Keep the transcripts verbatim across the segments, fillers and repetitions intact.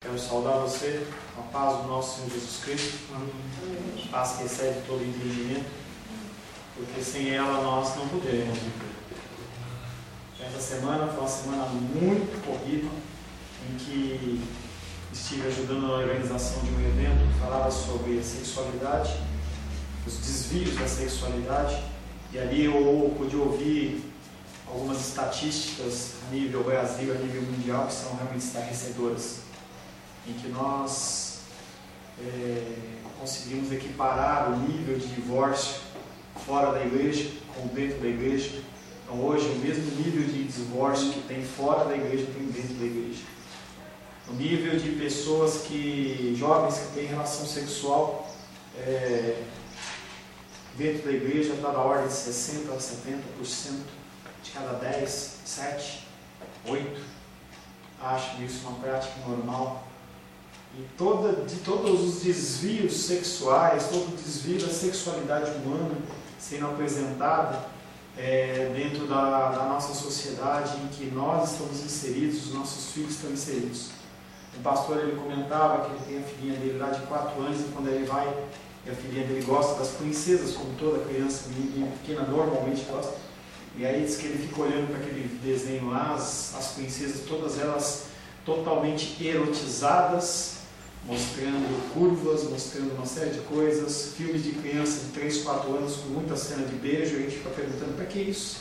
Quero saudar você com a paz do nosso Senhor Jesus Cristo, paz que excede todo entendimento, porque sem ela nós não poderemos viver. Essa semana foi uma semana muito corrida, em que estive ajudando na organização de um evento que falava sobre a sexualidade, os desvios da sexualidade, e ali eu pude ouvir algumas estatísticas a nível Brasil, a nível mundial, que são realmente estarrecedoras, em que nós é, conseguimos equiparar o nível de divórcio fora da igreja com dentro da igreja. Então hoje o mesmo nível de divórcio que tem fora da igreja tem dentro da igreja. O nível de pessoas que, jovens que têm relação sexual é, dentro da igreja está na ordem de sessenta por cento a setenta por cento, de cada dez, sete, oito acham isso uma prática normal. E toda, de todos os desvios sexuais, todo o desvio da sexualidade humana sendo apresentada é, dentro da, da nossa sociedade em que nós estamos inseridos, os nossos filhos estão inseridos. O pastor ele comentava que ele tem a filhinha dele lá de quatro anos e quando ele vai, a filhinha dele gosta das princesas, como toda criança menina pequena normalmente gosta. E aí diz que ele fica olhando para aquele desenho lá, as, as princesas, todas elas totalmente erotizadas, mostrando curvas, mostrando uma série de coisas, filmes de criança de três, quatro anos com muita cena de beijo, e a gente fica perguntando, para que isso?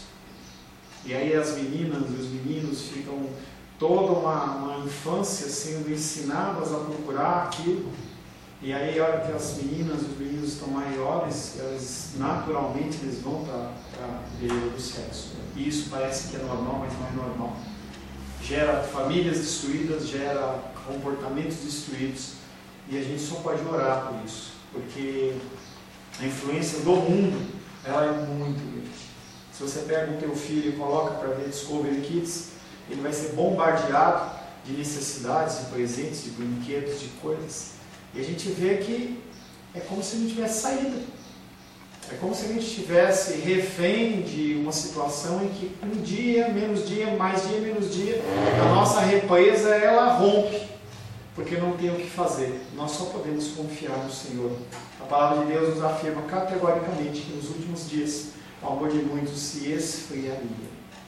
E aí as meninas e os meninos ficam toda uma, uma infância sendo ensinadas a procurar aquilo, e aí a hora que as meninas e os meninos estão maiores, elas, naturalmente eles vão para a beira do sexo. E isso parece que é normal, mas não é normal. Gera famílias destruídas, gera comportamentos destruídos, e a gente só pode orar por isso, porque a influência do mundo ela é muito grande. Se você pega o teu filho e coloca para ver Discovery Kids, ele vai ser bombardeado de necessidades, de presentes, de brinquedos, de coisas, e a gente vê que é como se não tivesse saída. É como se a gente estivesse refém de uma situação em que um dia, menos dia, mais dia, menos dia, a nossa represa ela rompe, porque não tem o que fazer. Nós só podemos confiar no Senhor. A palavra de Deus nos afirma categoricamente que nos últimos dias o amor de muitos se esfriaria.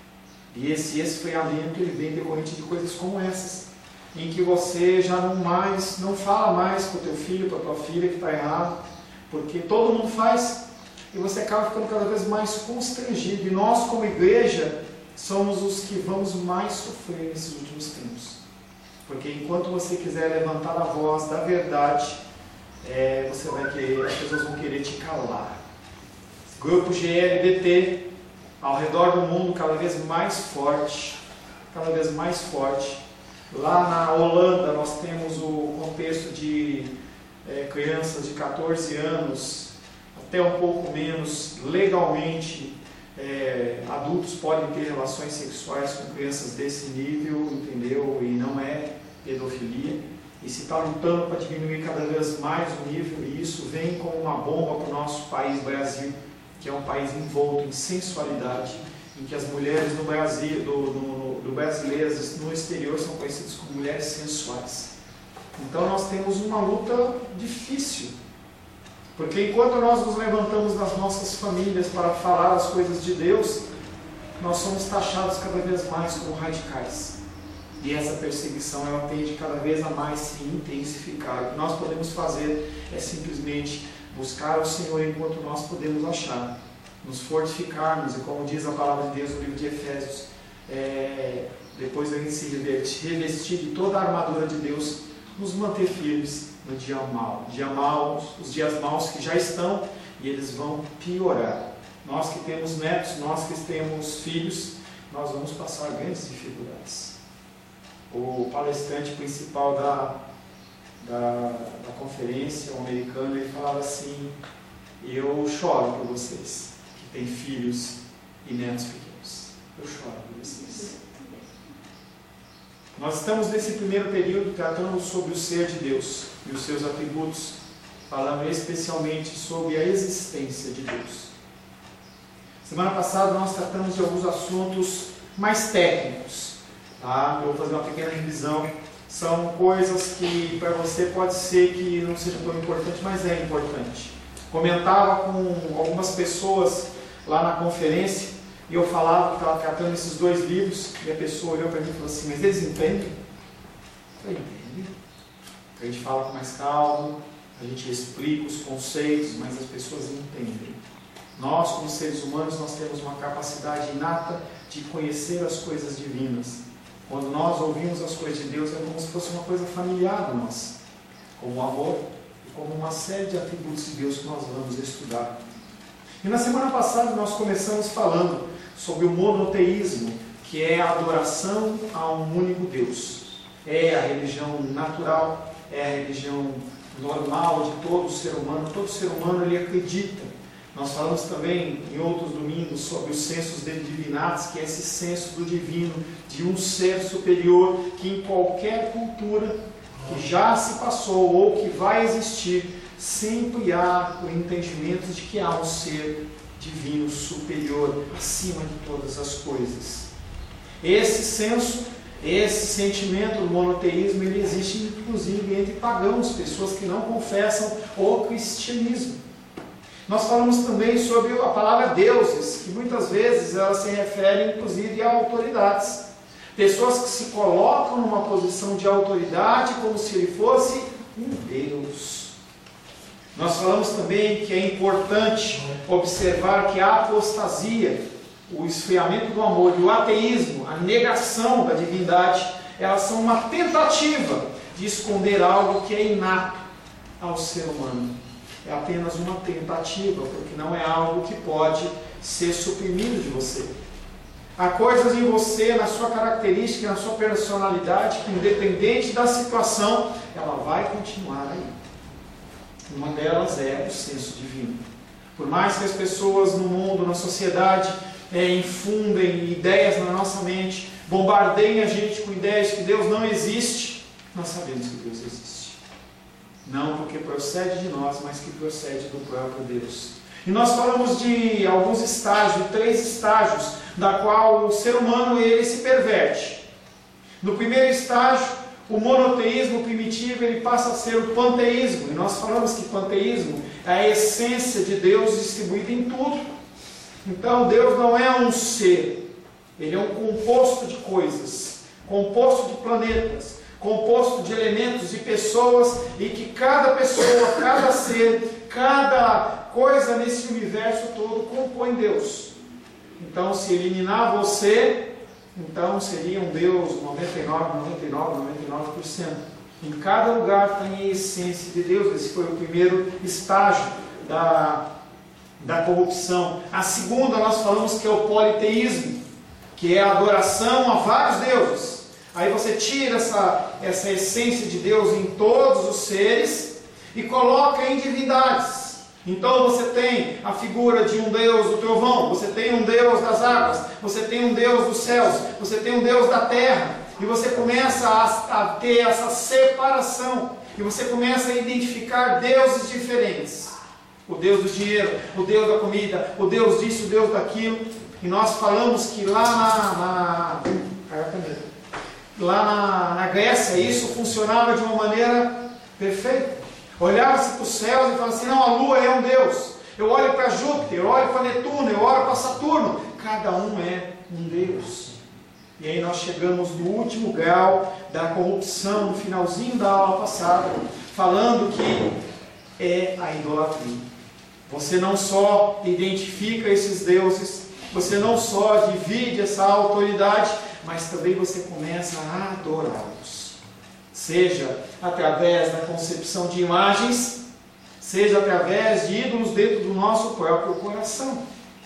E esse esfriamento ele vem decorrente de coisas como essas, em que você já não mais, não fala mais com o teu filho, com a tua filha que está errado, porque todo mundo faz. E você acaba ficando cada vez mais constrangido. E nós, como igreja, somos os que vamos mais sofrer nesses últimos tempos. Porque enquanto você quiser levantar a voz da verdade, é, você vai querer, as pessoas vão querer te calar. Grupo G L B T, ao redor do mundo, cada vez mais forte, cada vez mais forte. Lá na Holanda, nós temos o contexto de é, crianças de catorze anos, até um pouco menos, legalmente, é, adultos podem ter relações sexuais com crianças desse nível, entendeu? E não é pedofilia. E se está lutando para diminuir cada vez mais o nível, e isso vem como uma bomba para o nosso país, Brasil, que é um país envolto em sensualidade, em que as mulheres no Brasil, do, do, do brasileiras no exterior são conhecidas como mulheres sensuais. Então nós temos uma luta difícil. Porque enquanto nós nos levantamos das nossas famílias para falar as coisas de Deus, nós somos taxados cada vez mais como radicais. E essa perseguição ela tende cada vez a mais se intensificar. O que nós podemos fazer é simplesmente buscar o Senhor enquanto nós podemos achar. Nos fortificarmos, e como diz a palavra de Deus no livro de Efésios, é, depois da gente se revestir de toda a armadura de Deus, nos manter firmes no dia mau. Dia mau, os dias maus que já estão e eles vão piorar. Nós que temos netos, nós que temos filhos, nós vamos passar grandes dificuldades. O palestrante principal da, da, da conferência, o americano, ele falava assim: eu choro por vocês que têm filhos e netos pequenos. Eu choro por vocês. Nós estamos nesse primeiro período tratando sobre o ser de Deus e os seus atributos, falando especialmente sobre a existência de Deus. Semana passada nós tratamos de alguns assuntos mais técnicos, tá? Eu vou fazer uma pequena revisão. São coisas que para você pode ser que não seja tão importante, mas é importante. Comentava com algumas pessoas lá na conferência, e eu falava que estava tratando esses dois livros, e a pessoa olhou para mim e falou assim, mas eles entendem? Eu entendo. A gente fala com mais calma, a gente explica os conceitos, mas as pessoas entendem. Nós, como seres humanos, nós temos uma capacidade inata de conhecer as coisas divinas. Quando nós ouvimos as coisas de Deus, é como se fosse uma coisa familiar a nós, como o amor e como uma série de atributos de Deus que nós vamos estudar. E na semana passada nós começamos falando sobre o monoteísmo, que é a adoração a um único Deus. É a religião natural, é a religião normal de todo ser humano. Todo ser humano ele acredita. Nós falamos também em outros domingos sobre os sensus divinatis, que é esse senso do divino, de um ser superior, que em qualquer cultura que já se passou ou que vai existir, sempre há o entendimento de que há um ser divino superior acima de todas as coisas. Esse senso, esse sentimento do monoteísmo, ele existe inclusive entre pagãos, pessoas que não confessam o cristianismo. Nós falamos também sobre a palavra deuses, que muitas vezes ela se refere inclusive a autoridades. Pessoas que se colocam numa posição de autoridade como se ele fosse um Deus. Nós falamos também que é importante observar que a apostasia, o esfriamento do amor e o ateísmo, a negação da divindade, elas são uma tentativa de esconder algo que é inato ao ser humano. É apenas uma tentativa, porque não é algo que pode ser suprimido de você. Há coisas em você, na sua característica, na sua personalidade, que independente da situação, ela vai continuar aí. Uma delas é o senso divino. Por mais que as pessoas no mundo, na sociedade, é, infundem ideias na nossa mente, bombardeiem a gente com ideias que Deus não existe, nós sabemos que Deus existe. Não porque procede de nós, mas que procede do próprio Deus. E nós falamos de alguns estágios, de três estágios, da qual o ser humano ele se perverte. No primeiro estágio, o monoteísmo primitivo ele passa a ser o panteísmo. E nós falamos que panteísmo é a essência de Deus distribuída em tudo. Então Deus não é um ser, ele é um composto de coisas, composto de planetas, composto de elementos, de pessoas, e que cada pessoa, cada ser, cada coisa nesse universo todo compõe Deus. Então, se eliminar você, então seria um Deus noventa e nove, noventa e nove, noventa e nove por cento. Em cada lugar tem a essência de Deus. Esse foi o primeiro estágio da, da corrupção. A segunda, nós falamos que é o politeísmo, que é a adoração a vários deuses. Aí você tira essa, essa essência de Deus em todos os seres e coloca em divindades. Então você tem a figura de um Deus do trovão, você tem um Deus das águas, você tem um Deus dos céus, você tem um Deus da terra, e você começa a, a ter essa separação, e você começa a identificar deuses diferentes. O Deus do dinheiro, o Deus da comida, o Deus disso, o Deus daquilo. E nós falamos que lá na, na, lá na, na Grécia isso funcionava de uma maneira perfeita. Olhava-se para os céus e falava assim, não, a lua é um Deus. Eu olho para Júpiter, eu olho para Netuno, eu olho para Saturno. Cada um é um Deus. E aí nós chegamos no último grau da corrupção, no finalzinho da aula passada, falando que é a idolatria. Você não só identifica esses deuses, você não só divide essa autoridade, mas também você começa a adorá-los. Seja através da concepção de imagens, seja através de ídolos dentro do nosso próprio coração.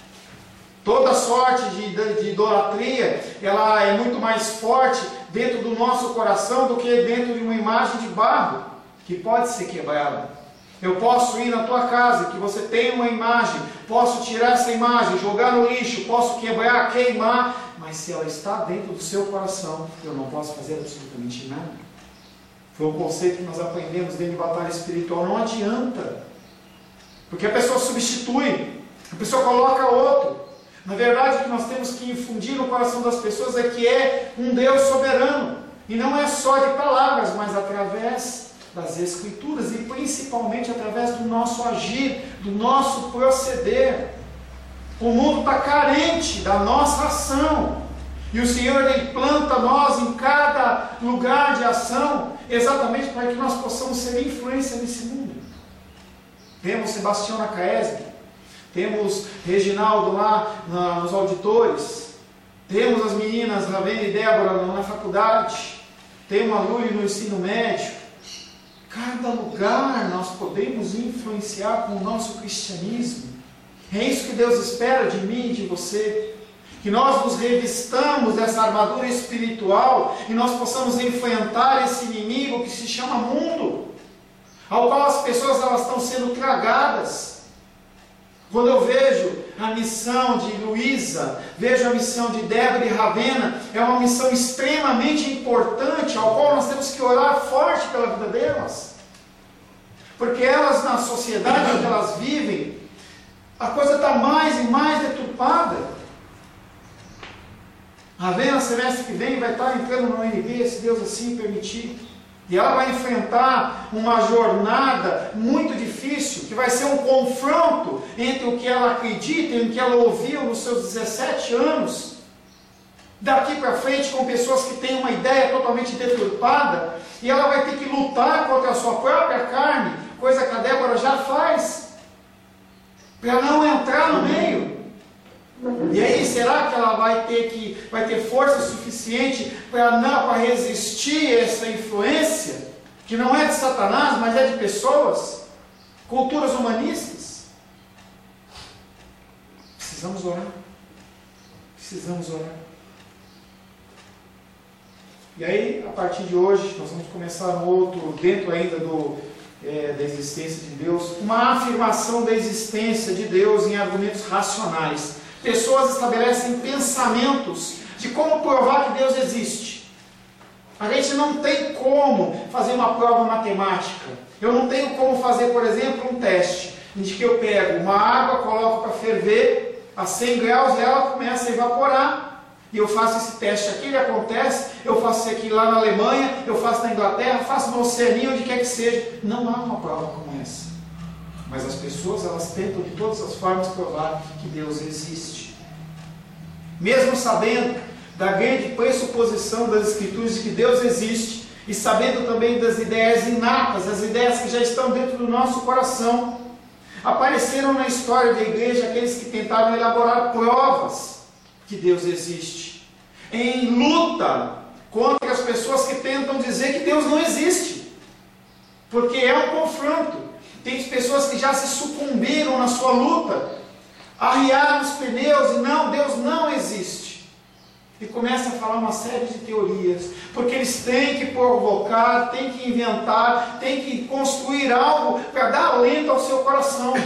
Toda sorte de, de idolatria, ela é muito mais forte dentro do nosso coração do que dentro de uma imagem de barro, que pode ser quebrada. Eu posso ir na tua casa, que você tem uma imagem, posso tirar essa imagem, jogar no lixo, posso quebrar, queimar, mas se ela está dentro do seu coração, eu não posso fazer absolutamente nada. Foi um conceito que nós aprendemos dentro de batalha espiritual. Não adianta. Porque a pessoa substitui. A pessoa coloca outro. Na verdade, o que nós temos que infundir no coração das pessoas é que é um Deus soberano. E não é só de palavras, mas através das Escrituras e principalmente através do nosso agir, do nosso proceder. O mundo está carente da nossa ação. E o Senhor Ele planta nós em cada lugar de ação, exatamente para que nós possamos ser influência nesse mundo. Temos Sebastião na Caesb, temos Reginaldo lá na, nos auditores, temos as meninas Ravena e Débora na faculdade, temos a Lúlia no ensino médio. Cada lugar nós podemos influenciar com o nosso cristianismo. É isso que Deus espera de mim e de você. Que nós nos revistamos dessa armadura espiritual e nós possamos enfrentar esse inimigo que se chama mundo, ao qual as pessoas elas estão sendo tragadas. Quando eu vejo a missão de Luísa, vejo a missão de Débora e Ravena, é uma missão extremamente importante, ao qual nós temos que orar forte pela vida delas. Porque elas, na sociedade onde elas vivem, a coisa está mais e mais deturpada. A Ravena, semestre que vem, vai estar entrando no U N B, se Deus assim permitir. E ela vai enfrentar uma jornada muito difícil, que vai ser um confronto entre o que ela acredita e o que ela ouviu nos seus dezessete anos. Daqui para frente, com pessoas que têm uma ideia totalmente deturpada, e ela vai ter que lutar contra a sua própria carne, coisa que a Débora já faz, para não entrar no meio. E aí, será que ela vai ter, que, vai ter força suficiente para resistir a essa influência, que não é de Satanás, mas é de pessoas, culturas humanistas? Precisamos orar. Precisamos orar. E aí, a partir de hoje, nós vamos começar um outro, dentro ainda do, é, da existência de Deus, uma afirmação da existência de Deus em argumentos racionais. Pessoas estabelecem pensamentos de como provar que Deus existe. A gente não tem como fazer uma prova matemática. Eu não tenho como fazer, por exemplo, um teste, em que eu pego uma água, coloco para ferver a cem graus e ela começa a evaporar. E eu faço esse teste aqui, ele acontece, eu faço isso aqui lá na Alemanha, eu faço na Inglaterra, faço na Oceania, onde quer que seja. Não há uma prova como essa. Mas as pessoas, elas tentam de todas as formas provar que Deus existe. Mesmo sabendo da grande pressuposição das Escrituras de que Deus existe, e sabendo também das ideias inatas, as ideias que já estão dentro do nosso coração, apareceram na história da igreja aqueles que tentaram elaborar provas que Deus existe, em luta contra as pessoas que tentam dizer que Deus não existe, porque é um confronto. Tem pessoas que já se sucumbiram na sua luta, arriaram os pneus e não, Deus não existe. E começam a falar uma série de teorias, porque eles têm que provocar, têm que inventar, têm que construir algo para dar alento ao seu coração.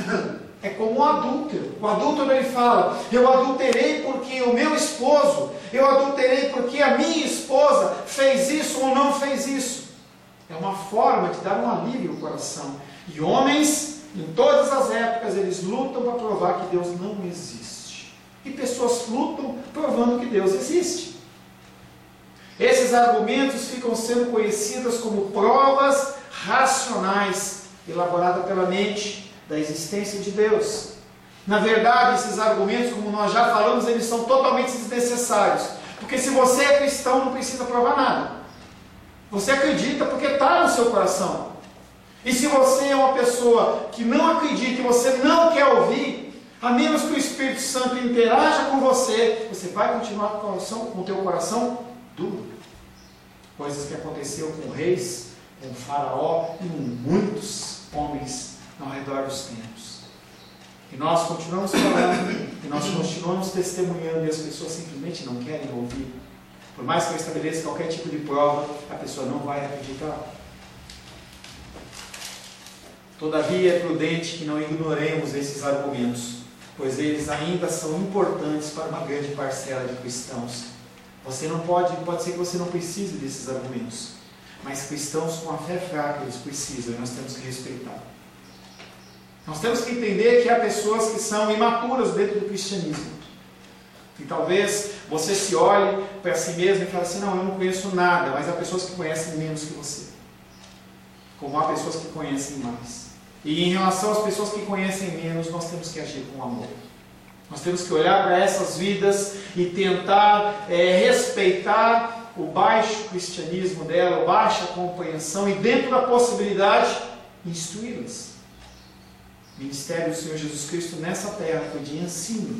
É como um adúltero. O adúltero ele fala, eu adulterei porque o meu esposo, eu adulterei porque a minha esposa fez isso ou não fez isso. É uma forma de dar um alívio ao coração. E homens, em todas as épocas, eles lutam para provar que Deus não existe. E pessoas lutam provando que Deus existe. Esses argumentos ficam sendo conhecidos como provas racionais, elaboradas pela mente da existência de Deus. Na verdade, esses argumentos, como nós já falamos, eles são totalmente desnecessários. Porque se você é cristão, não precisa provar nada. Você acredita porque está no seu coração. E se você é uma pessoa que não acredita e você não quer ouvir, a menos que o Espírito Santo interaja com você, você vai continuar com o, coração, com o teu coração duro. Coisas que aconteceram com reis, com o faraó e com muitos homens ao redor dos tempos. E nós continuamos falando, e nós continuamos testemunhando, e as pessoas simplesmente não querem ouvir. Por mais que eu estabeleça qualquer tipo de prova, a pessoa não vai acreditar. Todavia é prudente que não ignoremos esses argumentos, pois eles ainda são importantes para uma grande parcela de cristãos. Você não pode, pode ser que você não precise desses argumentos, mas cristãos com a fé fraca, eles precisam, e nós temos que respeitar. Nós temos que entender que há pessoas que são imaturas dentro do cristianismo. E talvez você se olhe para si mesmo e fale assim, não, eu não conheço nada, mas há pessoas que conhecem menos que você. Como há pessoas que conhecem mais. E em relação às pessoas que conhecem menos, nós temos que agir com amor. Nós temos que olhar para essas vidas e tentar é, respeitar o baixo cristianismo dela, a baixa compreensão, e dentro da possibilidade, instruí-las. O ministério do Senhor Jesus Cristo nessa terra foi de ensino.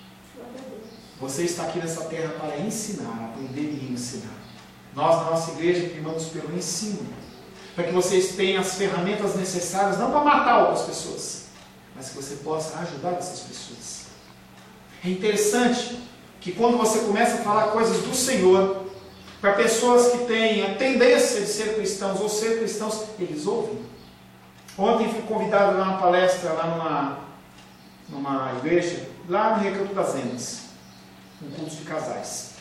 Você está aqui nessa terra para ensinar, aprender e ensinar. Nós, na nossa igreja, primamos pelo ensino, para que vocês tenham as ferramentas necessárias, não para matar outras pessoas, mas que você possa ajudar essas pessoas. É interessante que quando você começa a falar coisas do Senhor, para pessoas que têm a tendência de ser cristãos ou ser cristãos, eles ouvem. Ontem fui convidado a dar uma palestra lá numa, numa igreja, lá no Recanto das Emas, um culto de casais.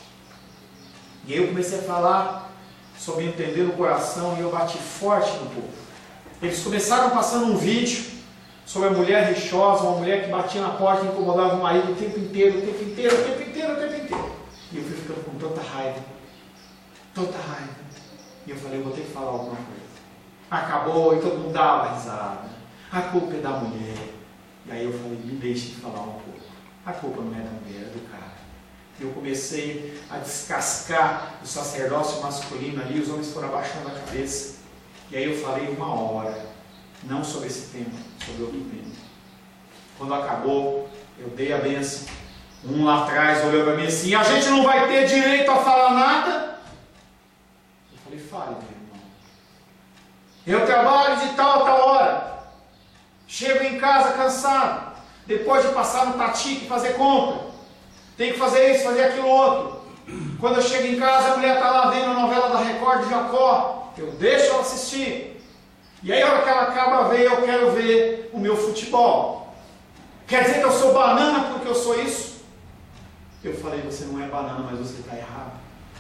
E aí eu comecei a falar sobre entender o coração e eu bati forte no povo. Eles começaram passando um vídeo sobre a mulher rixosa, uma mulher que batia na porta e incomodava o marido o tempo inteiro, o tempo inteiro, o tempo inteiro, o tempo inteiro. E eu fui ficando com tanta raiva, tanta raiva. E eu falei, eu vou ter que falar alguma coisa. Acabou e todo mundo dava risada. A culpa é da mulher. E aí eu falei, me deixe de falar um pouco. A culpa não é da mulher, é do cara. E eu comecei a descascar o sacerdócio masculino ali, os homens foram abaixando a cabeça. E aí eu falei uma hora, não sobre esse tema, sobre outro tema. Quando acabou, eu dei a bênção. Um lá atrás olhou para mim assim, a gente não vai ter direito a falar nada? Eu falei, fale, meu irmão. Eu trabalho de tal a tal hora. Chego em casa cansado. Depois de passar no Tatique e fazer compra. Tem que fazer isso, fazer aquilo outro. Quando eu chego em casa, a mulher está lá vendo a novela da Record de Jacó. Eu deixo ela assistir. E aí, a hora que ela acaba ver, eu quero ver o meu futebol. Quer dizer que eu sou banana porque eu sou isso? Eu falei, você não é banana, mas você está errado.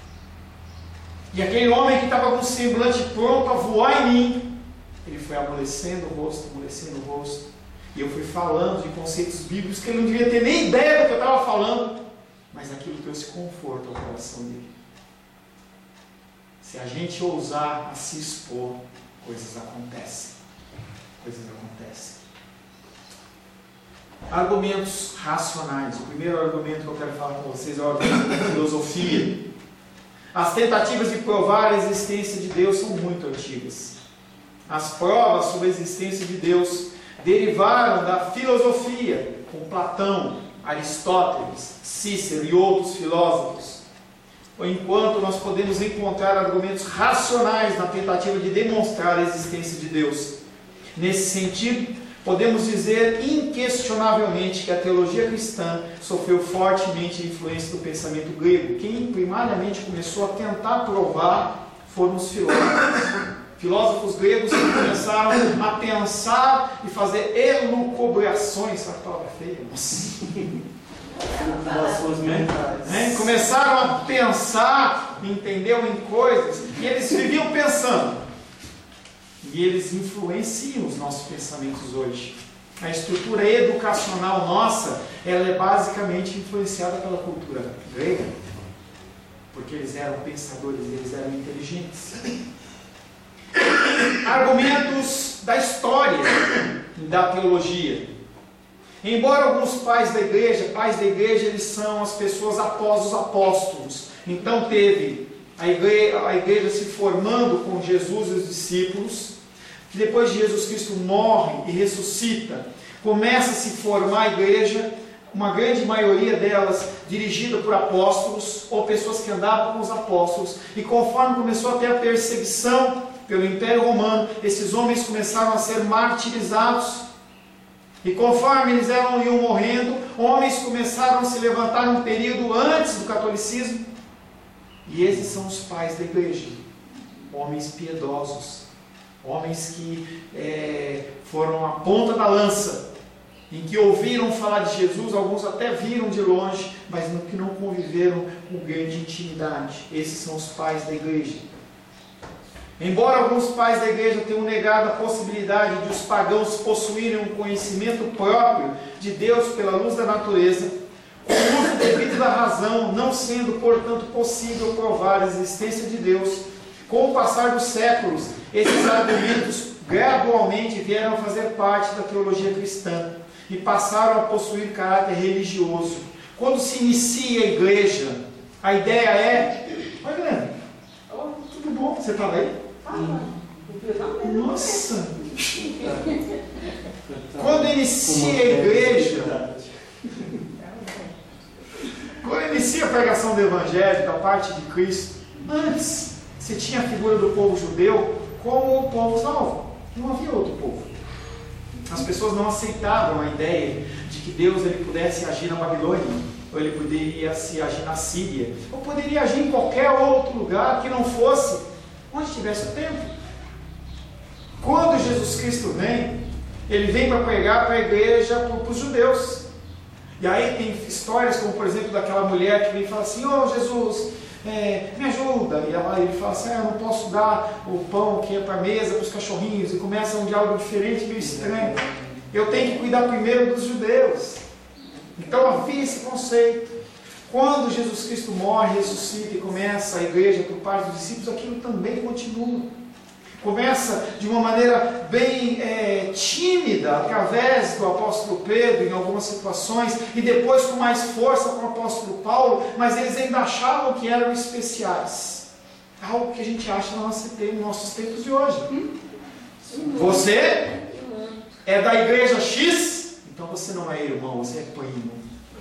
E aquele homem que estava com o semblante pronto a voar em mim, ele foi amolecendo o rosto, amolecendo o rosto. E eu fui falando de conceitos bíblicos que ele não devia ter nem ideia do que eu estava falando. Mas aquilo trouxe conforto ao coração dele. Se a gente ousar a se expor, coisas acontecem. Coisas acontecem. Argumentos racionais. O primeiro argumento que eu quero falar com vocês é o argumento da filosofia. As tentativas de provar a existência de Deus são muito antigas. As provas sobre a existência de Deus derivaram da filosofia, com Platão, Aristóteles, Cícero e outros filósofos. Enquanto nós podemos encontrar argumentos racionais na tentativa de demonstrar a existência de Deus. Nesse sentido, podemos dizer inquestionavelmente que a teologia cristã sofreu fortemente a influência do pensamento grego. Quem primariamente começou a tentar provar foram os filósofos. Filósofos gregos que começaram a pensar e fazer elucubrações, essa palavra feia, é, começaram a pensar, entendeu, em coisas, e eles viviam pensando. E eles influenciam os nossos pensamentos hoje. A estrutura educacional nossa, ela é basicamente influenciada pela cultura grega. Porque eles eram pensadores, eles eram inteligentes. Argumentos da história e da teologia. Embora alguns pais da igreja, pais da igreja, eles são as pessoas após os apóstolos. Então teve a igreja, a igreja se formando com Jesus e os discípulos, que depois de Jesus Cristo morre e ressuscita, começa a se formar a igreja, uma grande maioria delas dirigida por apóstolos, ou pessoas que andavam com os apóstolos, e conforme começou a ter a perseguição pelo Império Romano, esses homens começaram a ser martirizados, e conforme eles eram, iam morrendo, homens começaram a se levantar num período antes do catolicismo, e esses são os pais da igreja, homens piedosos, homens que é, foram a ponta da lança, em que ouviram falar de Jesus, alguns até viram de longe, mas que não conviveram com grande intimidade. Esses são os pais da igreja. Embora alguns pais da igreja tenham negado a possibilidade de os pagãos possuírem um conhecimento próprio de Deus pela luz da natureza, com o uso devido da razão, não sendo, portanto, possível provar a existência de Deus, com o passar dos séculos, esses argumentos gradualmente vieram a fazer parte da teologia cristã e passaram a possuir caráter religioso. Quando se inicia a igreja, a ideia é... Oi, Guilherme. Tudo bom? Você estava aí? Nossa! Quando inicia a igreja, quando inicia a pregação do Evangelho da parte de Cristo, antes você tinha a figura do povo judeu como o povo salvo. Não havia outro povo. As pessoas não aceitavam a ideia de que Deus ele pudesse agir na Babilônia, ou ele poderia se agir na Síria, ou poderia agir em qualquer outro lugar que não fosse onde tivesse o templo. Quando Jesus Cristo vem, ele vem para pregar para a igreja, para os judeus. E aí tem histórias como, por exemplo, daquela mulher que vem e fala assim: ô oh, Jesus, é, me ajuda. E ela, ele fala assim: ah, eu não posso dar o pão que é para a mesa para os cachorrinhos. E começa um diálogo diferente, meio estranho. Eu tenho que cuidar primeiro dos judeus. Então havia esse conceito. Quando Jesus Cristo morre, ressuscita e começa a igreja por parte dos discípulos, aquilo também continua. Começa de uma maneira bem é, tímida, através do apóstolo Pedro, em algumas situações, e depois com mais força com o apóstolo Paulo, mas eles ainda achavam que eram especiais. Algo que a gente acha no nosso tempo, nos nossos tempos de hoje. Você é da igreja X, então você não é irmão, você é primo.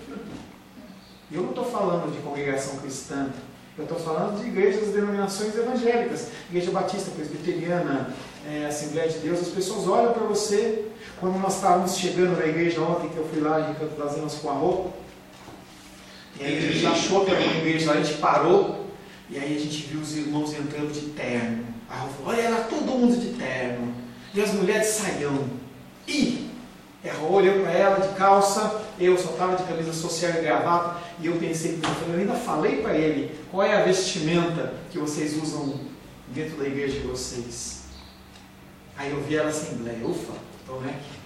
E eu não estou falando de congregação cristã. Eu estou falando de igrejas das denominações evangélicas, Igreja Batista, Presbiteriana, é, Assembleia de Deus. As pessoas olham para você. Quando nós estávamos chegando na igreja ontem, que eu fui lá em Canto das Emas com a roupa, e aí a gente achou que era uma igreja, a gente parou, e aí a gente viu os irmãos entrando de terno. Aí eu falei: olha, era todo mundo de terno, e as mulheres saião. E ela olhou para ela de calça, eu só estava de camisa social e gravata, e eu pensei, eu ainda falei para ele: qual é a vestimenta que vocês usam dentro da igreja de vocês? Aí eu vi ela assembleia, ufa, então é aqui.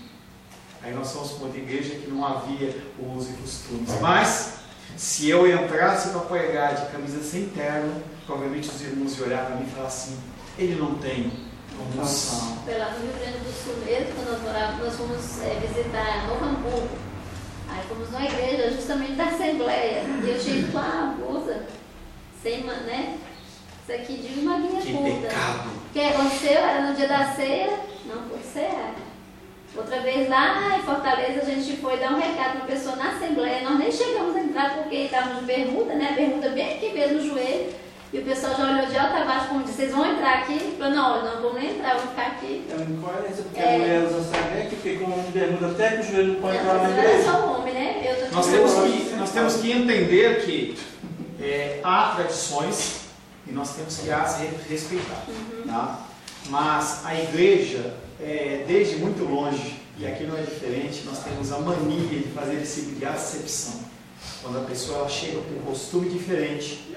Aí nós fomos para outra igreja que não havia o uso e costumes. Mas, se eu entrasse para pregar de camisa sem terno, provavelmente os irmãos iam olhar para mim e falar assim: ele não tem unção. Foi lá no Rio Grande do Sul mesmo, quando nós morávamos, nós fomos é, visitar Novo Hamburgo. Aí fomos numa igreja justamente da Assembleia. E eu tinha com a blusa, sem, né? Isso aqui de uma linha Que curta. pecado! O que aconteceu? Era no dia da ceia, não pôde cear. Outra vez lá em Fortaleza, a gente foi dar um recado para uma pessoa na Assembleia. Nós nem chegamos a entrar porque estávamos de bermuda, né? A bermuda bem aqui mesmo no joelho. E o pessoal já olhou de alto a baixo, como disse: vocês vão entrar aqui? Ele falou: não, não vamos nem entrar, vamos ficar aqui. É uma incoerência, porque É. a mulher usa saveque, porque com um de bermuda até que o joelho não pode Não, entrar na mas não era igreja. só o homem, né? Eu tô Nós dizendo- temos que, nós temos que entender que é, há tradições e nós temos que as re- respeitar. Tá? Mas a igreja, é, desde muito longe, e aqui não é diferente, nós temos a mania de fazer esse tipo de acepção. Quando a pessoa ela chega com um costume diferente,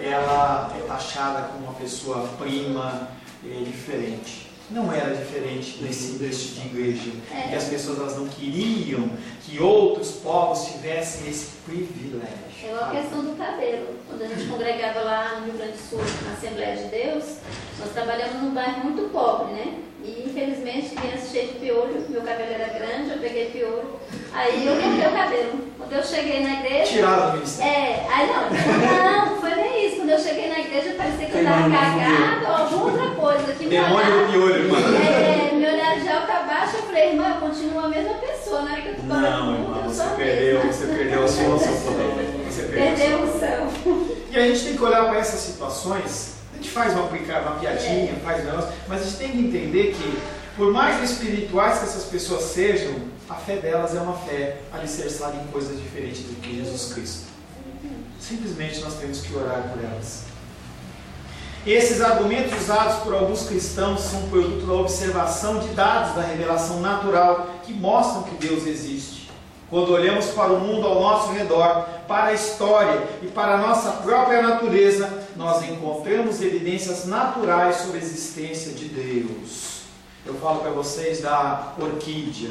ela é taxada como uma pessoa prima, é, diferente. Não era diferente nesse início de igreja. É. E as pessoas elas não queriam que outros povos tivessem esse privilégio. É igual a questão do cabelo. Quando a gente congregava lá no Rio Grande do Sul, na Assembleia de Deus, nós trabalhamos num bairro muito pobre, né? E infelizmente criança cheia de piolho, meu cabelo era grande, eu peguei piolho. Aí eu cortei o cabelo. Quando eu cheguei na igreja. Tiraram do ministério. É, aí não, não, foi nem isso. Quando eu cheguei na igreja, parecia que eu estava Queimando cagada ou alguma outra coisa. Que me Demônio olhava- do piolho, irmã. É, me olharam de alto a baixo, eu falei: irmã, eu continuo a mesma pessoa. Na hora que eu tô falando Não, muito, irmã, eu você sou a perdeu, mesma. você perdeu a sua unção. Você perdeu a Perdeu sua a unção. E a gente tem que olhar para essas situações, a gente faz uma, uma piadinha, faz um negócio, mas a gente tem que entender que, por mais espirituais que essas pessoas sejam, a fé delas é uma fé alicerçada em coisas diferentes do que Jesus Cristo. Simplesmente nós temos que orar por elas. Esses argumentos usados por alguns cristãos são produto da observação de dados da revelação natural que mostram que Deus existe. Quando olhamos para o mundo ao nosso redor, para a história e para a nossa própria natureza, nós encontramos evidências naturais sobre a existência de Deus. Eu falo para vocês da orquídea.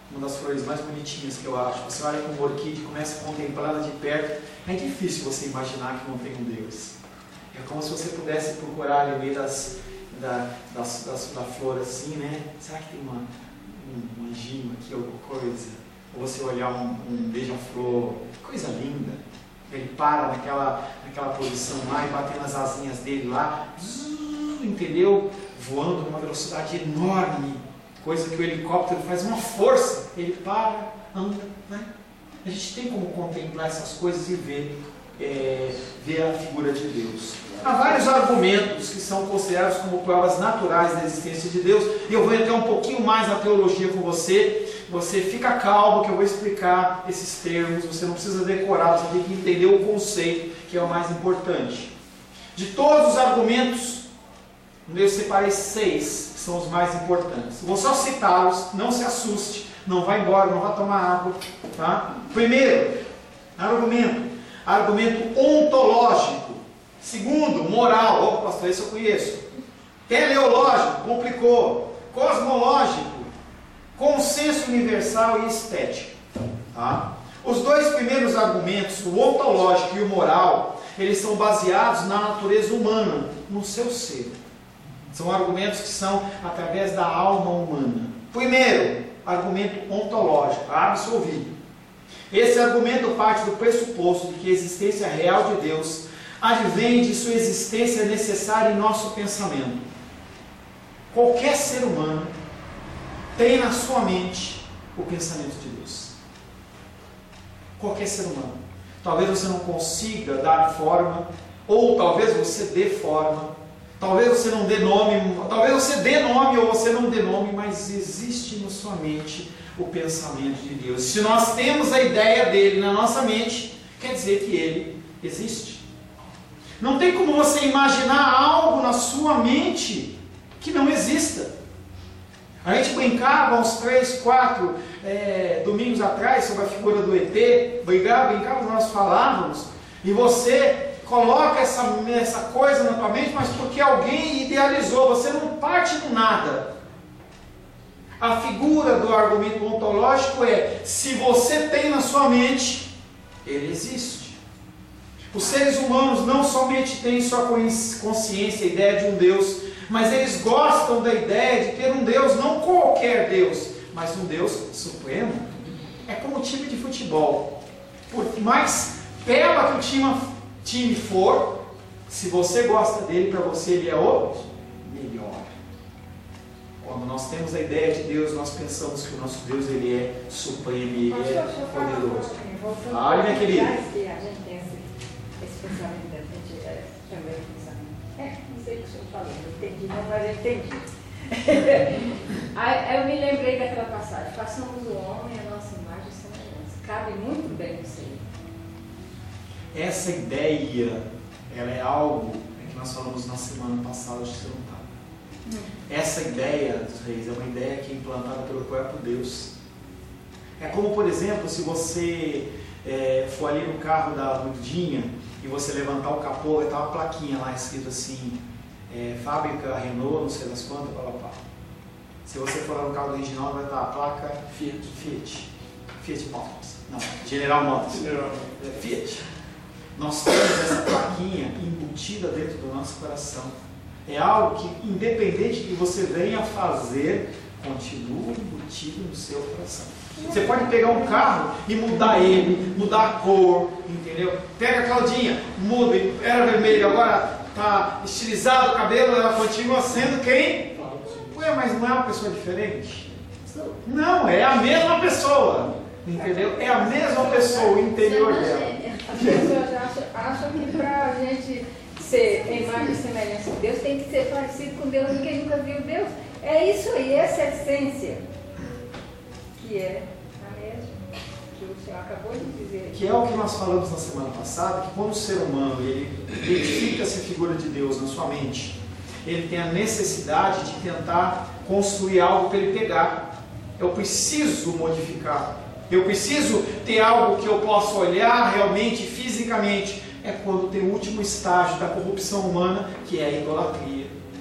uma das flores mais bonitinhas que eu acho. Você olha para uma orquídea e começa a contemplá-la de perto, é difícil você imaginar que não tem um Deus. É como se você pudesse procurar ali no meio das, da, das, das, da flor assim, né? Será que tem uma, um, um anjinho aqui, alguma coisa? Ou você olhar um, um beija-flor, coisa linda. Ele para naquela, naquela posição lá e batendo as asinhas dele lá, entendeu? Voando numa velocidade enorme, coisa que o helicóptero faz uma força. Ele para, anda, né? A gente tem como contemplar essas coisas e ver, é, ver a figura de Deus. Há vários argumentos que são considerados como provas naturais da existência de Deus, e eu vou entrar um pouquinho mais na teologia com você. Você fica calmo que eu vou explicar esses termos, você não precisa decorar, você tem que entender o conceito, que é o mais importante. De todos os argumentos, eu separei seis, que são os mais importantes. Vou só citá-los, não se assuste, não vá embora, não vá tomar água. Tá? Primeiro, argumento, argumento ontológico. Segundo, moral. Opa, pastor, esse eu conheço. Teleológico, complicou. Cosmológico, consenso universal e estética. Tá? Os dois primeiros argumentos, o ontológico e o moral, eles são baseados na natureza humana, no seu ser. São argumentos que são através da alma humana. Primeiro, argumento ontológico. Abre seu ouvido. Esse argumento parte do pressuposto de que a existência real de Deus advém de sua existência necessária em nosso pensamento. Qualquer ser humano tem na sua mente o pensamento de Deus. Qualquer ser humano. Talvez você não consiga dar forma, ou talvez você dê forma, talvez você não dê nome, talvez você dê nome ou você não dê nome, mas existe na sua mente o pensamento de Deus. Se nós temos a ideia dele na nossa mente, quer dizer que ele existe. Não tem como você imaginar algo na sua mente que não exista. A gente brincava uns três, quatro é, domingos atrás sobre a figura do E T, brincava, brincava, nós falávamos, e você coloca essa, essa coisa na tua mente, mas porque alguém idealizou, você não parte do nada. A figura do argumento ontológico é, se você tem na sua mente, ele existe. Os seres humanos não somente têm em sua consciência a ideia de um Deus, mas eles gostam da ideia de ter um Deus, não qualquer Deus, mas um Deus supremo. É como um time de futebol. Por mais bela que o time, time for, se você gosta dele, para você ele é o melhor. Quando nós temos a ideia de Deus, nós pensamos que o nosso Deus ele é supremo, ele é poderoso. Olha, minha querida. A gente tem esse, esse pensamento da gente é, também pensamento. É, não sei o que o senhor falou, não entendi não, mas eu entendi. Aí eu me lembrei daquela passagem, façamos o homem a nossa imagem e semelhança. Cabe muito bem isso aí. Essa ideia, ela é algo que nós falamos na semana passada, acho que você não estava. Hum. Essa ideia dos reis é uma ideia que é implantada pelo próprio Deus. É como, por exemplo, se você é, for ali no carro da Rudinha e você levantar o capô, vai estar uma plaquinha lá escrito assim, é, fábrica Renault, não sei das quantas, blá, blá, blá. Se você for lá no carro do original, vai estar a placa Fiat, Fiat, Fiat Motors, não, General Motors, General. É, Fiat. Nós temos essa plaquinha embutida dentro do nosso coração. É algo que, independente do que você venha fazer, continua embutido no seu coração. Você pode pegar um carro e mudar ele, mudar a cor, entendeu? Pega a Claudinha, muda, era vermelho, agora está estilizado o cabelo, ela continua sendo quem? Ué, mas não é uma pessoa diferente? Não, é a mesma pessoa, entendeu? É a mesma pessoa, o interior dela. As pessoas acham, acham que para a gente ser imagem e semelhança de Deus, tem que ser parecido com Deus, ninguém nunca viu Deus. É isso aí, essa essência, que é a mesma, que o senhor acabou de dizer. Que é o que nós falamos na semana passada, que quando o ser humano ele identifica-se a figura de Deus na sua mente, ele tem a necessidade de tentar construir algo para ele pegar. Eu preciso modificar. Eu preciso ter algo que eu possa olhar realmente, fisicamente. É quando tem o último estágio da corrupção humana, que é a idolatria.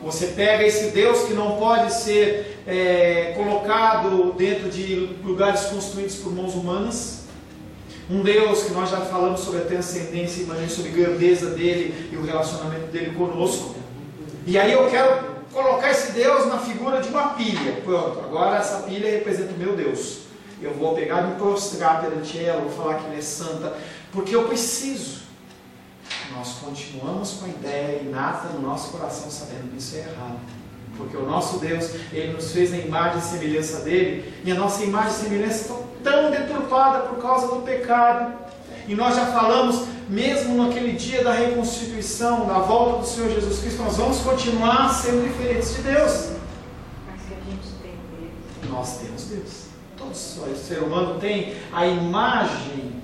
Você pega esse Deus que não pode ser é, colocado dentro de lugares construídos por mãos humanas. Um Deus que nós já falamos sobre a transcendência e sobre a grandeza dele e o relacionamento dele conosco. E aí eu quero colocar esse Deus na figura de uma pilha. Pronto, agora essa pilha representa o meu Deus. Eu vou pegar e me prostrar perante ela, vou falar que ela é santa, porque eu preciso. Nós continuamos com a ideia inata no nosso coração, sabendo que isso é errado. Porque o nosso Deus, Ele nos fez na imagem e semelhança dele, e a nossa imagem e semelhança estão tão deturpada por causa do pecado. E nós já falamos, mesmo naquele dia da reconstituição, da volta do Senhor Jesus Cristo, nós vamos continuar sendo diferentes de Deus. Mas que a gente tem Deus. Nós temos Deus. Todo ser humano tem a imagem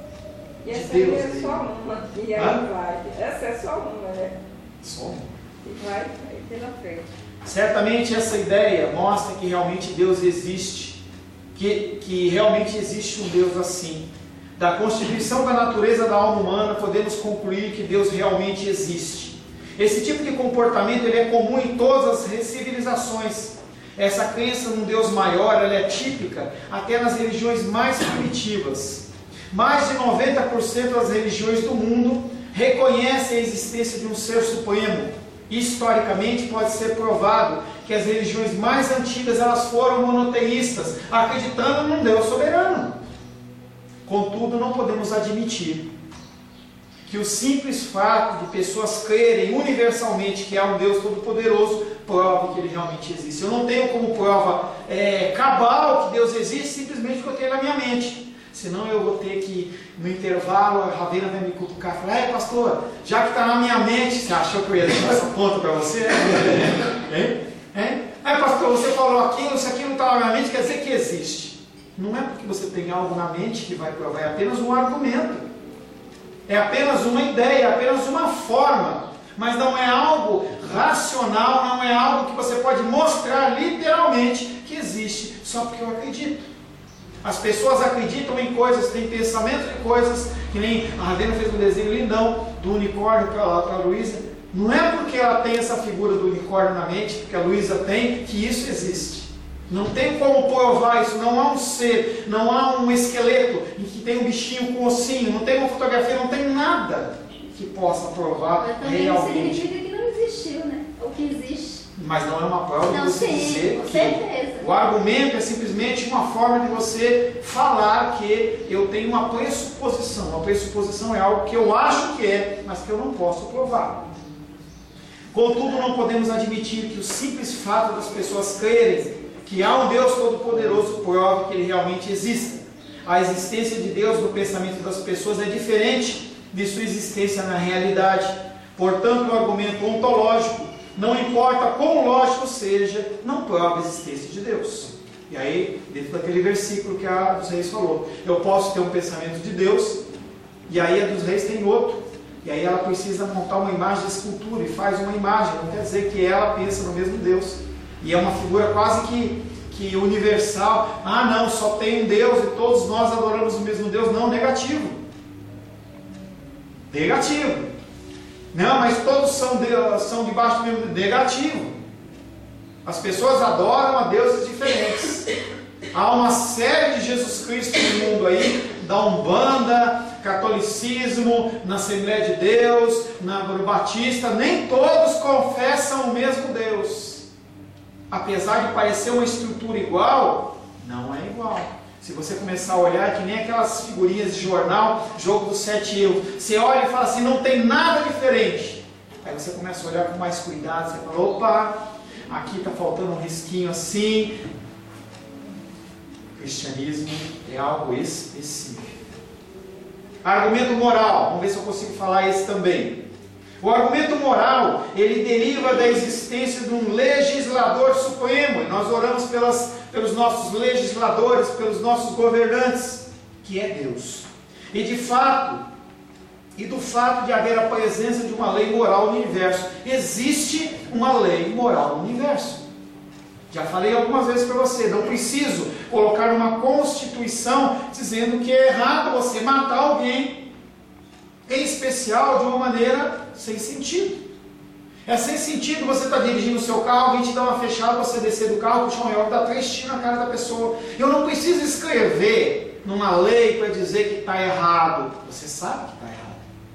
E de essa Deus. aí é dele. só uma. E aí Hã? vai. Essa é só uma, né? Só uma. E vai aí pela frente. Certamente essa ideia mostra que realmente Deus existe, que, que realmente existe um Deus assim. Da constituição da natureza da alma humana, podemos concluir que Deus realmente existe. Esse tipo de comportamento ele é comum em todas as civilizações. Essa crença num Deus maior ela é típica até nas religiões mais primitivas. Mais de noventa por cento das religiões do mundo reconhecem a existência de um ser supremo. Historicamente pode ser provado que as religiões mais antigas elas foram monoteístas, acreditando num Deus soberano. Contudo, não podemos admitir que o simples fato de pessoas crerem universalmente que há um Deus Todo-Poderoso prova que Ele realmente existe. Eu não tenho como prova é, cabal que Deus existe simplesmente porque eu tenho na minha mente. Senão eu vou ter que, no intervalo, a Ravena vai me cutucar e falar: é, pastor, já que está na minha mente, você achou que eu ia deixar essa conta para você? Hein? Hein? É, pastor, você falou aquilo, se aquilo está na minha mente, quer dizer que existe. Não é porque você tem algo na mente que vai provar, é apenas um argumento. É apenas uma ideia, é apenas uma forma. Mas não é algo racional, não é algo que você pode mostrar literalmente que existe, só porque eu acredito. As pessoas acreditam em coisas, têm pensamento de coisas, que nem a Ravena fez um desenho lindão do unicórnio para a Luísa. Não é porque ela tem essa figura do unicórnio na mente, porque a Luísa tem, que isso existe. Não tem como provar isso, não há um ser, não há um esqueleto em que tem um bichinho com ossinho, não tem uma fotografia, não tem nada que possa provar Mas também realmente. significa que não existiu, né? O que existe. Mas não é uma prova de Não, você sim, dizer com que certeza. o argumento é simplesmente uma forma de você falar que eu tenho uma pressuposição. Uma pressuposição é algo que eu acho que é, mas que eu não posso provar. Contudo, não podemos admitir que o simples fato das pessoas crerem que há um Deus Todo-Poderoso prove que Ele realmente existe. A existência de Deus no pensamento das pessoas é diferente de sua existência na realidade. Portanto, o argumento ontológico, não importa quão lógico seja, não prova a existência de Deus. E aí, dentro daquele versículo que a dos reis falou, eu posso ter um pensamento de Deus, e aí a dos reis tem outro. E aí ela precisa montar uma imagem de escultura e faz uma imagem, não quer dizer que ela pensa no mesmo Deus. E é uma figura quase que, que universal. Ah não, só tem um Deus e todos nós adoramos o mesmo Deus. Não, negativo. Negativo. Não, mas todos são, de, são debaixo do mesmo negativo. As pessoas adoram a deuses diferentes. Há uma série de Jesus Cristo no mundo aí, da Umbanda, catolicismo, na Assembleia de Deus, na no Batista, nem todos confessam o mesmo Deus. Apesar de parecer uma estrutura igual, não é igual. Se você começar a olhar, é que nem aquelas figurinhas de jornal, jogo dos sete euros. Você olha e fala assim, não tem nada diferente. Aí você começa a olhar com mais cuidado, você fala, opa, aqui está faltando um risquinho assim. O cristianismo é algo específico. Argumento moral, vamos ver se eu consigo falar esse também. O argumento moral, ele deriva da existência de um legislador supremo, e nós oramos pelas, pelos nossos legisladores, pelos nossos governantes, que é Deus. E de fato, e do fato de haver a presença de uma lei moral no universo. Existe uma lei moral no universo. Já falei algumas vezes para você, não preciso colocar uma constituição dizendo que é errado você matar alguém, em especial de uma maneira sem sentido. É sem sentido você estar tá dirigindo o seu carro, alguém te dá uma fechada, você descer do carro, puxar um revólver, dar três tiros na cara da pessoa. Eu não preciso escrever numa lei para dizer que está errado. Você sabe que está errado.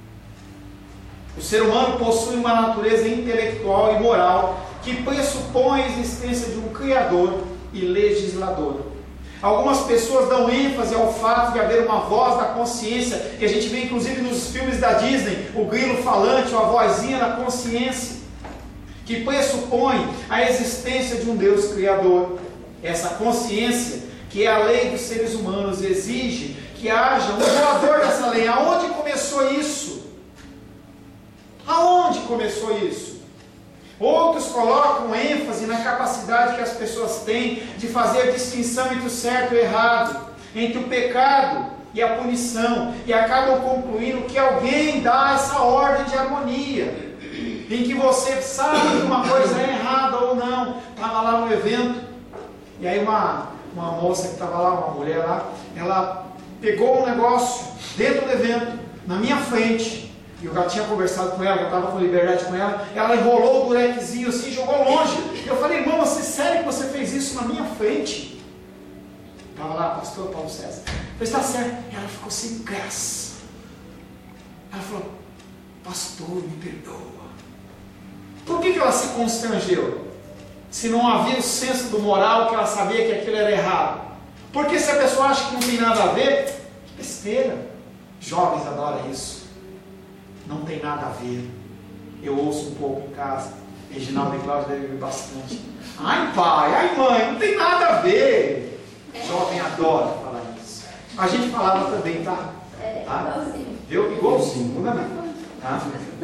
O ser humano possui uma natureza intelectual e moral que pressupõe a existência de um Criador e legislador. Algumas pessoas dão ênfase ao fato de haver uma voz da consciência, que a gente vê inclusive nos filmes da Disney, o grilo falante, ou a vozinha da consciência, que pressupõe a existência de um Deus Criador. Essa consciência, que é a lei dos seres humanos, exige que haja um doador dessa lei. Aonde começou isso? Aonde começou isso? Outros colocam ênfase na capacidade que as pessoas têm de fazer a distinção entre o certo e o errado, entre o pecado e a punição, e acabam concluindo que alguém dá essa ordem de harmonia, em que você sabe que uma coisa é errada ou não. Estava lá no evento, e aí uma, uma moça que estava lá, uma mulher lá, ela pegou um negócio dentro do evento, na minha frente, e eu já tinha conversado com ela, já estava com liberdade com ela, ela enrolou o durequezinho assim e jogou longe. Eu falei, irmão, você sério que você fez isso na minha frente? Estava lá, pastor Paulo César. Eu falei, está certo. Ela ficou sem graça. Ela falou, pastor, me perdoa. Por que, que ela se constrangeu? Se não havia o senso do moral, que ela sabia que aquilo era errado. Porque se a pessoa acha que não tem nada a ver, que besteira. Jovens adoram isso. Não tem nada a ver. Eu ouço um pouco em casa. Reginaldo e Cláudio devem ver bastante. Ai pai, ai mãe, não tem nada a ver. Jovem adora falar isso. A gente falava também, tá? Tá? Viu? Igualzinho, não é? Tá?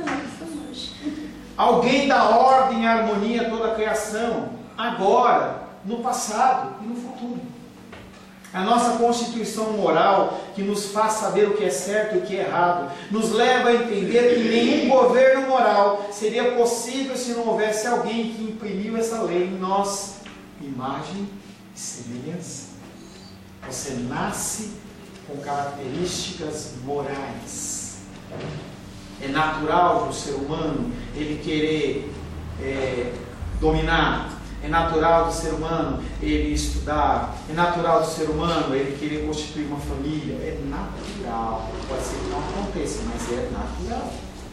Alguém dá ordem e harmonia a toda a criação, agora, no passado e no futuro. A nossa constituição moral, que nos faz saber o que é certo e o que é errado, nos leva a entender que nenhum governo moral seria possível se não houvesse alguém que imprimiu essa lei em nós, imagem e semelhança. Você nasce com características morais. É natural do ser humano ele querer é, dominar. É natural do ser humano ele estudar. É natural do ser humano ele querer constituir uma família. É natural. Pode ser que não aconteça, mas é natural.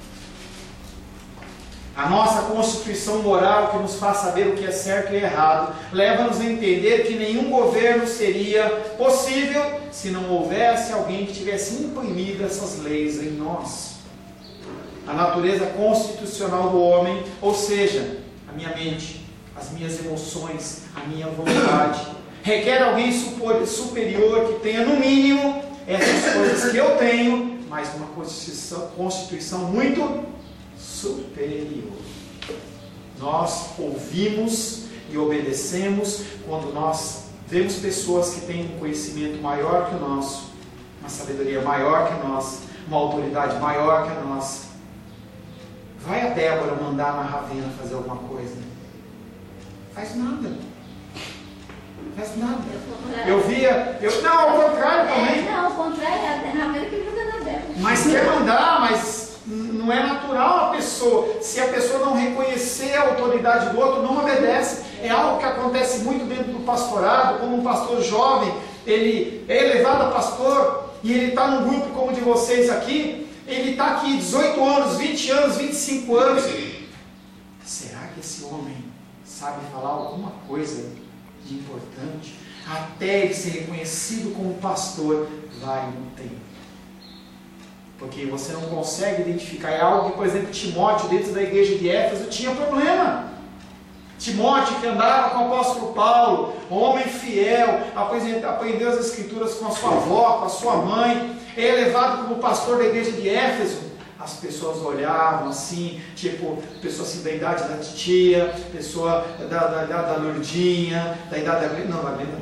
A nossa constituição moral, que nos faz saber o que é certo e errado, leva-nos a entender que nenhum governo seria possível se não houvesse alguém que tivesse imprimido essas leis em nós. A natureza constitucional do homem, ou seja, a minha mente, as minhas emoções, a minha vontade, requer alguém superior que tenha no mínimo essas coisas que eu tenho, mas uma constituição, constituição muito superior. Nós ouvimos e obedecemos quando nós vemos pessoas que têm um conhecimento maior que o nosso, uma sabedoria maior que nós, uma autoridade maior que a nossa. Vai a Débora mandar na Ravena fazer alguma coisa? Faz nada. Faz nada. Eu via. Eu, não, ao contrário também. É, não, ao contrário, é a Ravena que manda na Débora. Mas quer mandar, mas não é natural a pessoa. Se a pessoa não reconhecer a autoridade do outro, não obedece. É algo que acontece muito dentro do pastorado. Como um pastor jovem, ele é elevado a pastor e ele está num grupo como o de vocês aqui. Ele está aqui dezoito anos, vinte anos, vinte e cinco anos. Será que esse homem sabe falar alguma coisa de importante? Até ele ser reconhecido como pastor, vai no tempo. Porque você não consegue identificar. É algo que, por exemplo, Timóteo, dentro da igreja de Éfeso, tinha problema. Timóteo, que andava com o apóstolo Paulo, homem fiel, aprendeu as escrituras com a sua avó, com a sua mãe, é elevado como pastor da igreja de Éfeso. As pessoas olhavam assim, tipo, pessoa assim da idade da titia, pessoa da, da, da, da Lourdinha, da idade da Glenda, não, da Glenda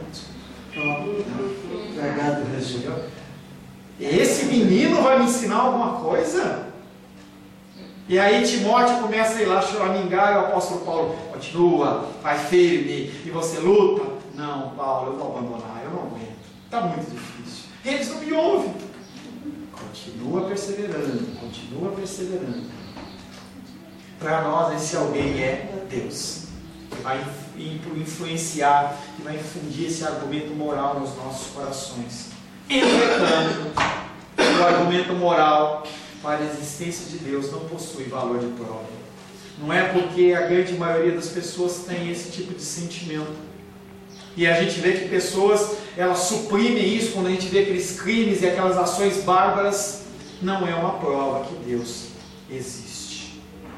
não, desculpa. Esse menino vai me ensinar alguma coisa? E aí Timóteo começa a ir lá choramingar e o apóstolo Paulo continua, vai firme, e você luta. Não, Paulo, eu vou abandonar, eu não aguento, está muito difícil. Eles não me ouvem. Continua perseverando, continua perseverando. para nós esse alguém é Deus, que vai influenciar, que vai infundir esse argumento moral nos nossos corações. Entretanto, o argumento moral para a existência de Deus não possui valor de prova. Não é porque a grande maioria das pessoas tem esse tipo de sentimento. E a gente vê que pessoas, elas suprimem isso quando a gente vê aqueles crimes e aquelas ações bárbaras. Não é uma prova que Deus existe.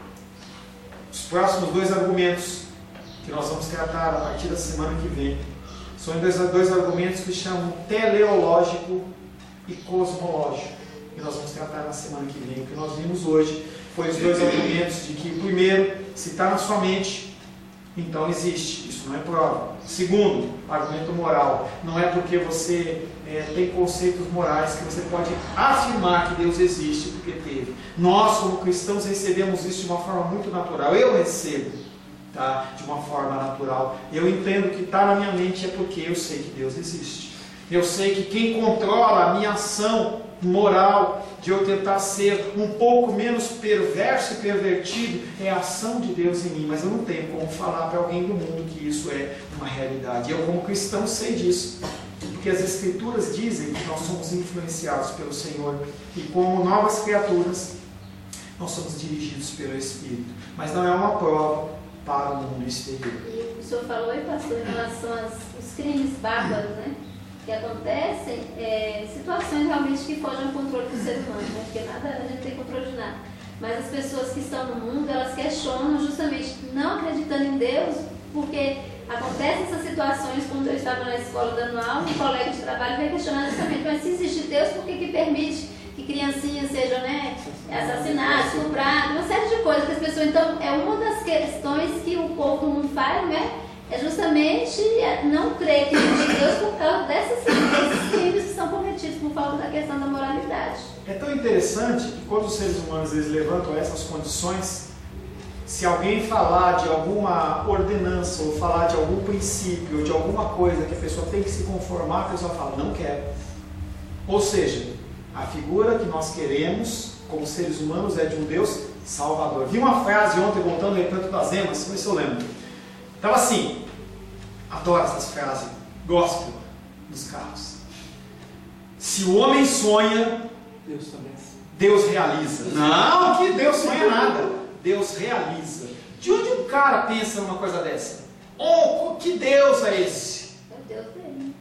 Os próximos dois argumentos que nós vamos tratar a partir da semana que vem são dois, dois argumentos que chamam teleológico e cosmológico, que nós vamos tratar na semana que vem. O que nós vimos hoje foi os dois argumentos de que, primeiro, se está na sua mente, então existe, isso não é prova. Segundo, argumento moral, não é porque você é, tem conceitos morais que você pode afirmar que Deus existe porque teve. Nós, como cristãos, recebemos isso de uma forma muito natural. Eu recebo, tá? De uma forma natural. Eu entendo que está na minha mente é porque eu sei que Deus existe. Eu sei que quem controla a minha ação moral de eu tentar ser um pouco menos perverso e pervertido é a ação de Deus em mim, mas eu não tenho como falar para alguém do mundo que isso é uma realidade. Eu, como cristão, sei disso, porque as Escrituras dizem que nós somos influenciados pelo Senhor e, como novas criaturas, nós somos dirigidos pelo Espírito, mas não é uma prova para o mundo exterior. E o senhor falou aí, pastor, em relação aos crimes bárbaros, né? Que acontecem, é, situações realmente que fogem ao controle do ser humano, né? Porque nada, a gente não tem controle de nada. Mas as pessoas que estão no mundo, elas questionam justamente não acreditando em Deus, porque acontecem essas situações. Quando eu estava na escola dando aula, um colega de trabalho veio questionar justamente, mas se existe Deus, por que que permite que criancinhas sejam, né, assassinadas, estupradas, uma série de coisas que as pessoas... Então, é uma das questões que o povo do mundo faz, né? É justamente não crer que existe Deus por causa dessas, desses crimes que são cometidos por falta da questão da moralidade. É tão interessante que quando os seres humanos eles levantam essas condições, se alguém falar de alguma ordenança, ou falar de algum princípio, ou de alguma coisa que a pessoa tem que se conformar, a pessoa fala, não quero. Ou seja, a figura que nós queremos como seres humanos é de um Deus salvador. Vi uma frase ontem voltando ao Recanto das Emas, vamos ver se eu lembro. Estava assim, adoro essas frases, gospel dos carros. Se o homem sonha, Deus também. Deus realiza. Não, que Deus sonha nada. Deus realiza. De onde um cara pensa numa coisa dessa? Oh, que Deus é esse? É o Deus dele.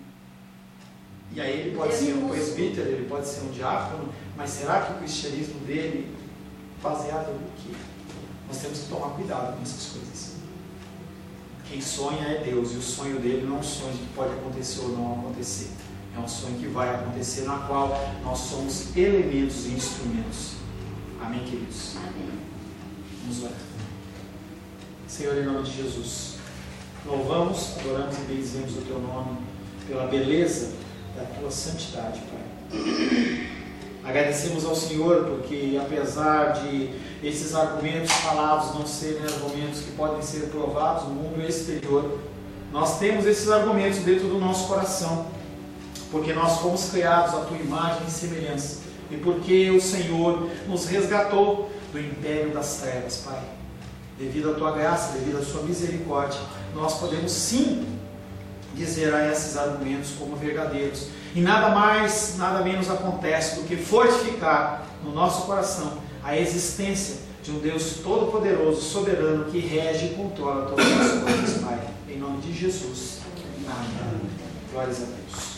E aí ele pode ser um presbítero, ele pode ser um diácono, mas será que o cristianismo dele, baseado no quê? Nós temos que tomar cuidado com essas coisas. Quem sonha é Deus, e o sonho dele não é um sonho que pode acontecer ou não acontecer. É um sonho que vai acontecer, na qual nós somos elementos e instrumentos. Amém, queridos? Amém. Vamos orar. Senhor, em nome de Jesus, louvamos, adoramos e bendizemos o Teu nome pela beleza da Tua santidade, Pai. Agradecemos ao Senhor porque, apesar de esses argumentos falados não serem argumentos que podem ser provados no mundo exterior, nós temos esses argumentos dentro do nosso coração, porque nós fomos criados à Tua imagem e semelhança, e porque o Senhor nos resgatou do império das trevas, Pai. Devido à Tua graça, devido à Sua misericórdia, nós podemos sim dizer a esses argumentos como verdadeiros. E nada mais, nada menos acontece do que fortificar no nosso coração a existência de um Deus todo-poderoso, soberano, que rege e controla todas as coisas, Pai. Em nome de Jesus. Amém. Glórias a Deus.